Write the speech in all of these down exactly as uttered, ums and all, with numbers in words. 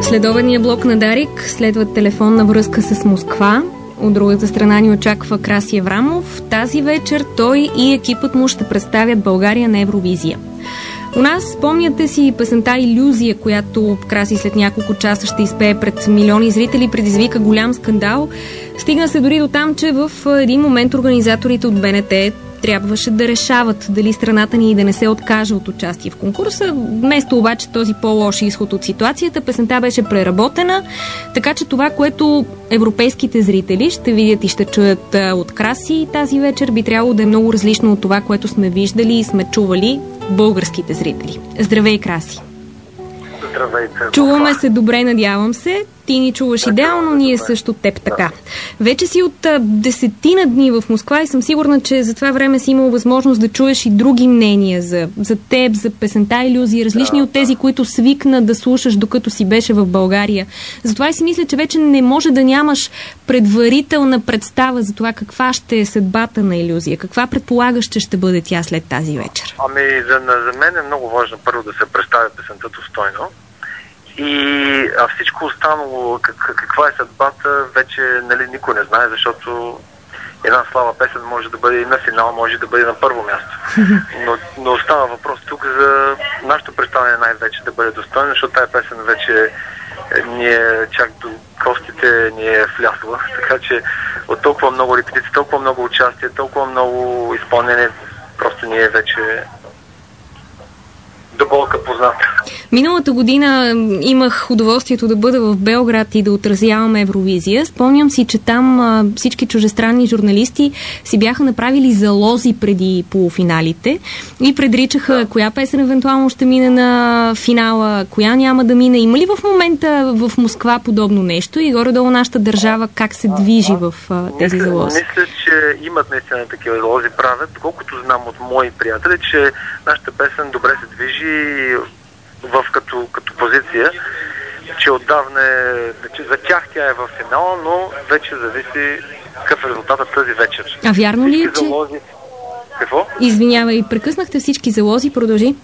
Следобедния блок на Дарик следва телефонна връзка с Москва. От другата страна ни очаква Краси Аврамов. Тази вечер той и екипът му ще представят България на Евровизия. У нас, спомняте си песента "Илюзия", която Краси след няколко часа ще изпее пред милиони зрители, предизвика голям скандал. Стигна се дори до там, че в един момент организаторите от БНТ трябваше да решават дали страната ни да не се откаже от участие в конкурса. Вместо обаче този по-лош изход от ситуацията, песента беше преработена, така че това, което европейските зрители ще видят и ще чуят от Краси тази вечер, би трябвало да е много различно от това, което сме виждали и сме чували българските зрители. Здравей, Краси! Здравейте! Чуваме се добре, надявам се. Ти ни чуваш така, идеално, ние добре. Също теб така. Да. Вече си от а, десетина дни в Москва и съм сигурна, че за това време си имал възможност да чуеш и други мнения за, за теб, за песента "Илюзия", различни да, от тези, да. които свикна да слушаш, докато си беше в България. Затова и си мисля, че вече не може да нямаш предварителна представа за това каква ще е съдбата на "Илюзия". Каква предполагаш, че ще бъде тя след тази вечер? Ами, за, за мен е много важно първо да се представя песента достойно. И а всичко останало, как, каква е съдбата, вече нали, никой не знае, защото една слаба песен може да бъде и на финал, може да бъде на първо място. Но, но става въпрос тук за нашето представяне най-вече да бъде достойно, защото тази песен вече ни е чак до костите, ни е влясла. Така че от толкова много репетиции, толкова много участие, толкова много изпълнение, просто ни е вече до болка позната. Миналата година имах удоволствието да бъда в Белград и да отразявам Евровизия. Спомням си, че там а, всички чуждестранни журналисти си бяха направили залози преди полуфиналите и предричаха да. коя песен евентуално ще мине на финала, коя няма да мине. Има ли в момента в Москва подобно нещо и горе-долу нашата държава как се движи в а, тези мисля, залози? Мисля, че имат наистина такива залози правят. Доколкото знам от мои приятели, че нашата песен добре се движи в като, като позиция, че отдавна че за тях тя е в финала, но вече зависи какъв е резултатът тази вечер. А вярно ли е, че... Залози... Какво? Извинявай, прекъснахте всички залози, продължи.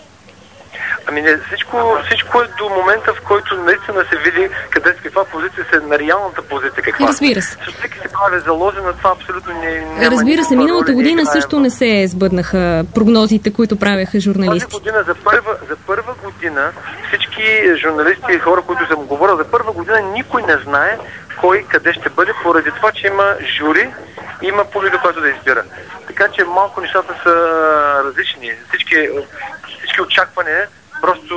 Ами не, всичко, всичко е до момента, в който наистина се види къде с каква позиция се на реалната позиция каква. Разбира се. Защото всеки се прави залози, на това абсолютно не, няма. Разбира се, миналата година не също не се сбъднаха прогнозите, които правяха журналисти. Тази година, за първа, за първа година, всички журналисти и хора, които съм говорил, за първа година никой не знае кой къде ще бъде, поради това, че има жури и има публика, която да избира. Така че малко нещата са различни. Всички, всички очаквания просто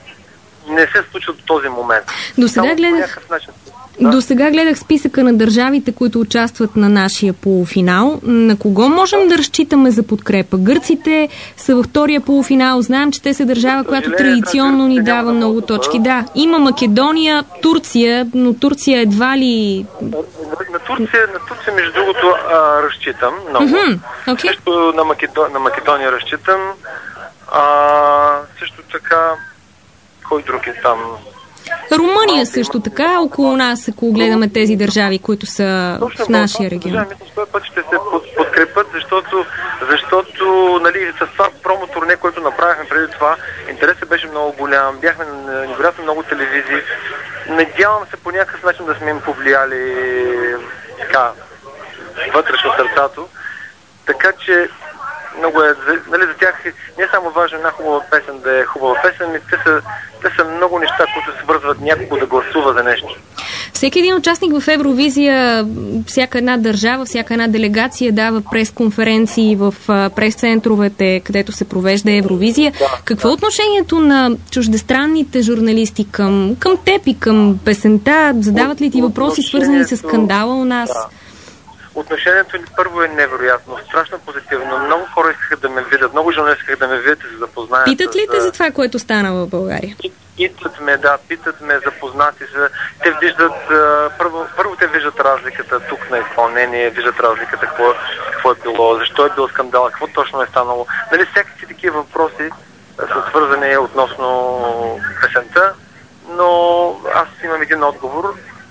не се случва до този момент. До сега гледах, да. До сега гледах списъка на държавите, които участват на нашия полуфинал. На кого можем да разчитаме за подкрепа? Гърците са във втория полуфинал. Знаем, че те са държава, която традиционно ни дава много точки. Да, има Македония, Турция, но Турция едва ли... На Турция, на Турция между другото, а, разчитам много. Mm-hmm. Okay. Също на, Македо... на Македония разчитам. А, също така, кой друг е там? Румъния също така, около нас, ако гледаме тези държави, които са точно в нашия регион. Да, мисля, че този път ще се подкрепят, защото, защото нали, с това промо-турне, което направихме преди това, интересът беше много голям, бяхме на невероятно много телевизии. Надявам се по някакъв начин да сме им повлияли така, вътрешно сърцато. Така че много е, нали, за тях не е само важно една хубава песен да е хубава песен, но те са, те са много неща, които свързват някого да гласува за нещо. Всеки един участник в Евровизия, всяка една държава, всяка една делегация дава пресконференции в пресцентровете, където се провежда Евровизия. Да, Какво е да. отношението на чуждестранните журналисти към, към теб и към песента? Задават ли ти въпроси, свързани с скандала у нас? Да. Отношението ни първо е невероятно, страшно позитивно. Много хора искаха да ме видят, много журналисти искаха да ме видят и да запознаят. Питат ли те за това, което стана в България? Питат ме, да, питат ме, запознати са. Те виждат, първо, първо те виждат разликата тук на изпълнение, виждат разликата какво, какво е било, защо е бил скандал, какво точно е станало. Нали, всякакви такива въпроси са свързани относно песента, но аз имам един отговор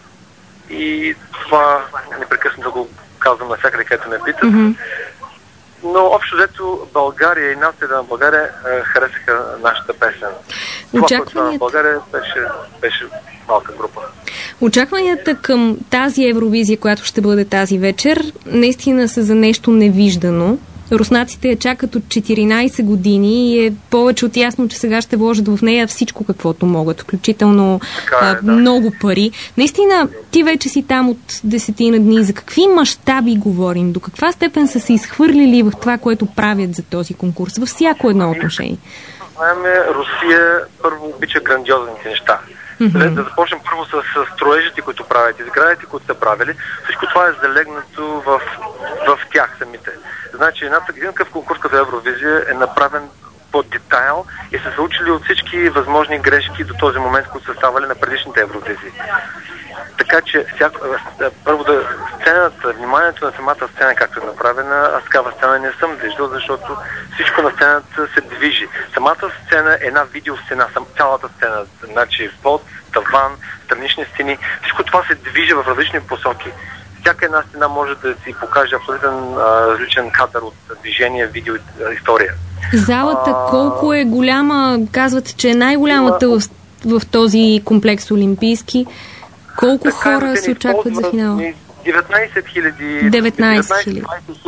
и това непрекъснато го казвам навсякъде, където ме питат. Mm-hmm. Но общо взето България и нацията на България е, харесаха нашата песен. Очакванията... Това, България беше, беше малка група. Очакванията към тази Евровизия, която ще бъде тази вечер, наистина са за нещо невиждано. Руснаците я чакат от четиринайсет години и е повече от ясно, че сега ще вложат в нея всичко каквото могат, включително е, а, да. много пари. Наистина, ти вече си там от десетина дни. За какви мащаби говорим? До каква степен са се изхвърлили в това, което правят за този конкурс? Във всяко едно отношение. Знаем, Русия първо обича грандиозните неща. Mm-hmm. Да започнем първо с, с строежите, които правят, и сградите, които са правили. Всичко това е залегнато в, в тях самите. Значи, една такъв конкурс като Евровизия е направен по детайл и са се учили от всички възможни грешки до този момент, които са ставали на предишните Евровизии. Така че, всяко, първо да сцената, вниманието на самата сцена, както е направена, аз такава сцена не съм виждал, защото всичко на сцената се движи. Самата сцена е една видеосцена, сам, цялата сцена, значи под, таван, странични стени, всичко това се движи в различни посоки. Всяка една стена може да си покаже абсолютно различен кадър от движение, видео и история. Залата а... колко е голяма? Казвате, че е най-голямата в, в този комплекс олимпийски. Колко така, хора се очакват за финал? деветнайсет хиляди. деветнайсет хиляди.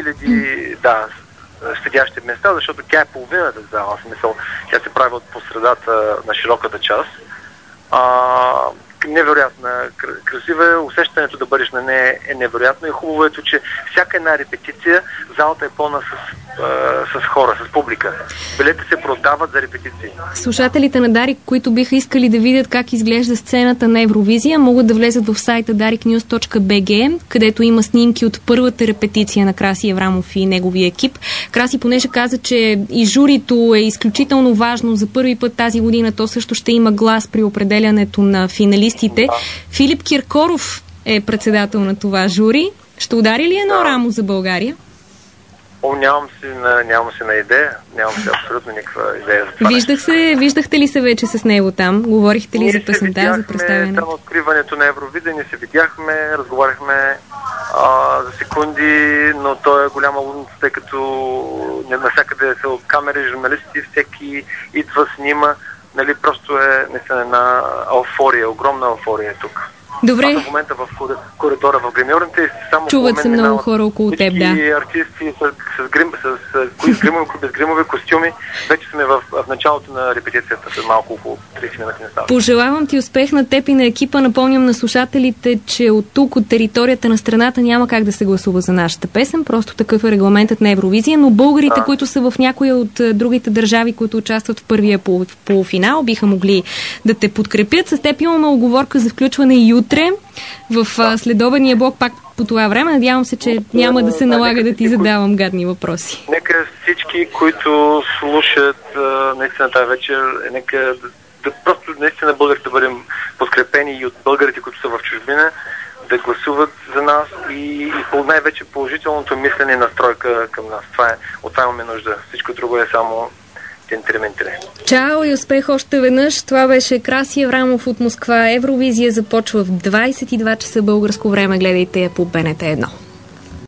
Да, седящи места, защото тя е половината зала. В смисъл, тя се прави от посредата на широката част. А, невероятна, красива е, усещането да бъдеш на нея е невероятно и хубаво е, че всяка една репетиция залата е пълна с, а, с хора, с публика. Билети се продават за репетиции. Слушателите на Дарик, които биха искали да видят как изглежда сцената на Евровизия, могат да влезат в сайта дарик нюз точка би джи, където има снимки от първата репетиция на Краси Еврамов и неговия екип. Краси, понеже каза, че и журито е изключително важно, за първи път тази година то също ще има глас при определянето на финалистите. Да. Филип Киркоров е председател на това жури. Ще удари ли едно да. рамо за България? О, нямам си на, нямам си на идея. Нямам си абсолютно никаква идея за това. Виждах се, виждахте ли се вече с него там? Говорихте ли ние за песента, за представяне? Там откриването на Евровизия, ние се видяхме, разговаряхме а, за секунди, но той е голяма лудница, тъй като навсякъде са от камери, журналисти, всеки идва, снима. Нали, просто е наистина една ауфория, огромна ауфория тук. Добре. Аз в момента в коридора в гримьорните и само чуват се много хора около теб, да. Артисти с, с, грим, с, с, с гримови, без гримови костюми. Вече сме в, в началото на репетицията, след малко около трийсет минути не става. Пожелавам ти успех на теб и на екипа. Напомням на слушателите, че от тук, от територията на страната няма как да се гласува за нашата песен. Просто такъв е регламентът на Евровизия, но българите, а. които са в някоя от другите държави, които участват в първия пол, полуфинал, биха могли да те подкрепят. С теб имаме оговорка за включване и утре в да. следобедния блок пак по това време. Надявам се, че няма да се налага да ти задавам гадни въпроси. Нека всички, които слушат наистина тази вечер, нека да, да просто наистина българите да бъдем подкрепени и от българите, които са в чужбина, да гласуват за нас и, и по най-вече положителното мислене и настройка към нас. Това е, от това имаме нужда. Всичко друго е само Чао и успех още веднъж. Това беше Краси Еврамов от Москва. Евровизия започва в двайсет и два часа българско време. Гледайте я по Б Н Т едно.